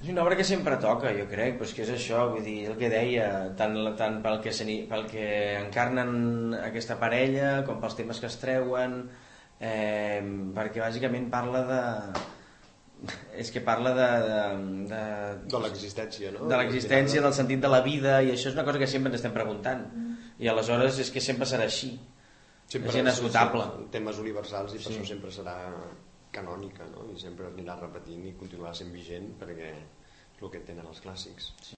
És una obra que sempre toca, jo crec, però és que és això, vull dir, el que deia, tant pel que encarnen aquesta parella com pels temes que es treuen, perquè bàsicament parla de... és que parla de l'existència, no? De l'existència, del sentit de la vida, i això és una cosa que sempre ens estem preguntant, i aleshores és que sempre serà així, sempre és inesgotable. Temes universals, i per això sempre serà canònica, no? I sempre anirà repetint i continuarà sent vigent, perquè és el que tenen els clàssics.